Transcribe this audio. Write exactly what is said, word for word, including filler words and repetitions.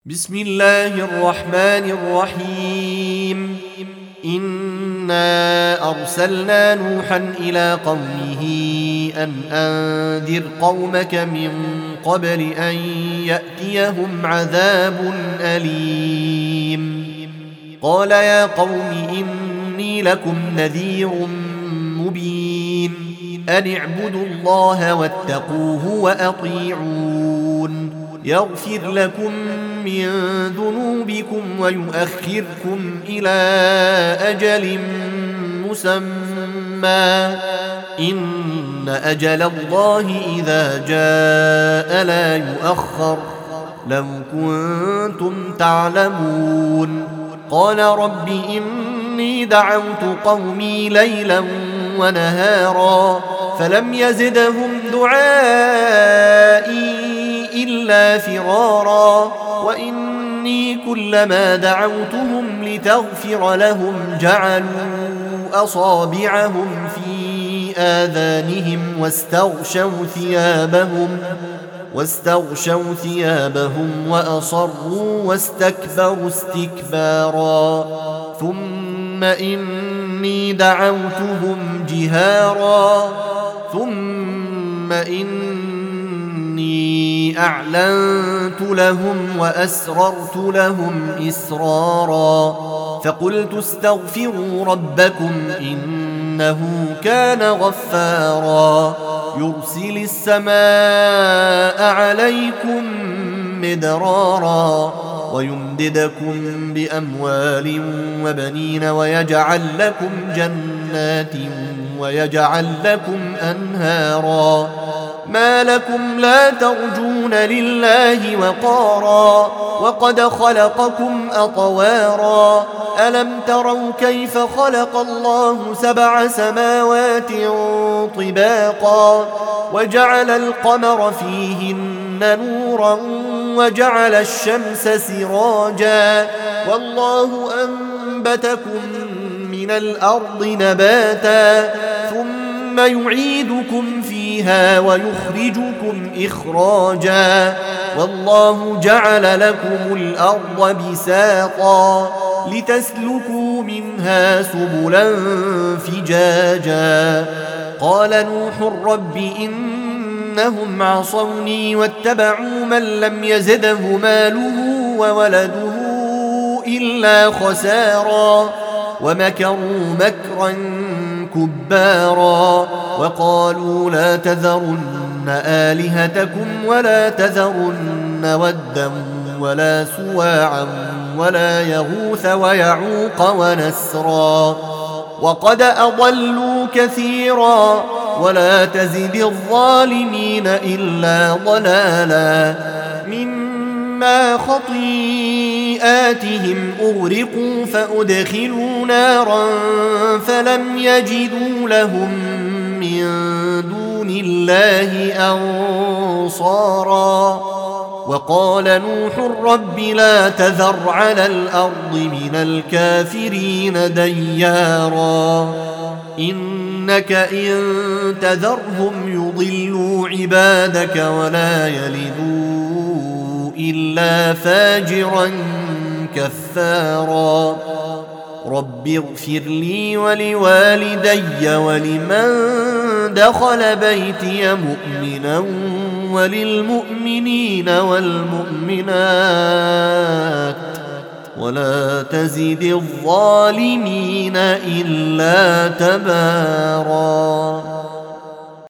بسم الله الرحمن الرحيم إنا أرسلنا نوحا إلى قومه أن أنذر قومك من قبل أن يأتيهم عذاب أليم قال يا قوم إني لكم نذير مبين أن اعبدوا الله واتقوه وأطيعون يغفر لكم من ذنوبكم ويؤخركم إلى أجل مسمى إن أجل الله إذا جاء لا يؤخر لو كنتم تعلمون قال رب إني دعوت قومي ليلا ونهارا فلم يزدهم دعائي إلا فرارا وإني كلما دعوتهم لتغفر لهم جعلوا أصابعهم في آذانهم واستغشوا ثيابهم واستغشوا ثيابهم وأصروا واستكبروا استكبارا ثم إني دعوتهم جهارا ثم إني أعلنت لهم وأسررت لهم إسرارا فقلت استغفروا ربكم إنه كان غفارا يرسل السماء عليكم مدرارا ويمددكم بأموال وبنين ويجعل لكم جنات ويجعل لكم أنهارا ما لكم لا ترجون لله وقارا وقد خلقكم أطوارا ألم تروا كيف خلق الله سبع سماوات طباقا وجعل القمر فيهن نورا وجعل الشمس سراجا والله أنبتكم من الأرض نباتا ثم يعيدكم فيها ويخرجكم إخراجا والله جعل لكم الأرض بساطا لتسلكوا منها سبلا فجاجا قال نوح رب إنهم عصوني واتبعوا من لم يزده ماله وولده إلا خسارا ومكروا مكرا كبارا وقالوا لا تذرن آلهتكم ولا تذرن ودا ولا سواعا ولا يغوث ويعوق ونسرا وقد أضلوا كثيرا ولا تزد الظالمين إلا ضلالا مما خطيئاتهم أغرقوا فأدخلوا نارا فلم يجدوا لهم من دون الله أنصارا وقال نوح رب لا تذر على الأرض من الكافرين ديارا إنك إن تذرهم يضلوا عبادك ولا يلدوا إلا فاجرا كفارا رب اغفر لي ولوالدي ولمن دخل بيتي مؤمنا وللمؤمنين والمؤمنات ولا تزد الظالمين إلا تبارا.